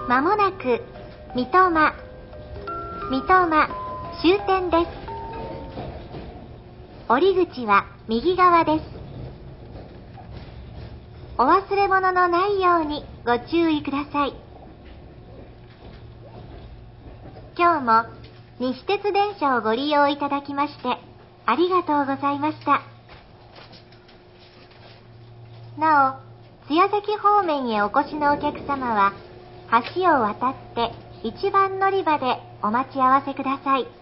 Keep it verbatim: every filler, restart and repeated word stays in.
まもなく三苫三苫終点です。降り口は右側です。お忘れ物のないようにご注意ください。今日も西鉄電車をご利用いただきましてありがとうございました。なお、津屋崎方面へお越しのお客様は橋を渡って一番乗り場でお待ち合わせください。